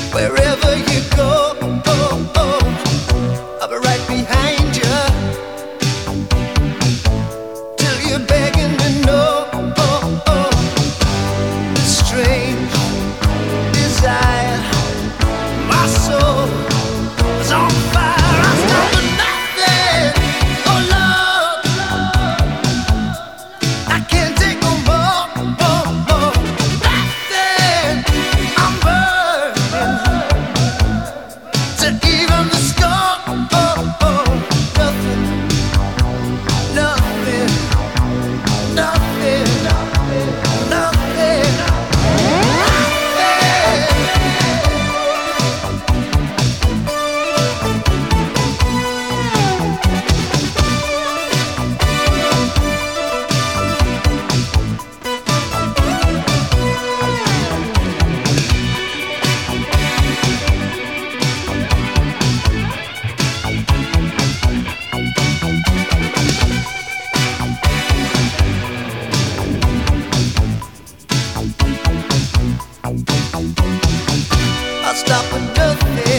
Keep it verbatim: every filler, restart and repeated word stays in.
Wherever you go, oh, oh, I'll be right behind you till you're begging to know. Oh, oh, the strange desire, my soul is on fire. I stop for nothing, oh Lord, I can't take no more. Oh, oh, nothing, I'm burning to even the score. Oh, oh, nothing, nothing, nothing, nothing, nothing. I'll stop at nothing.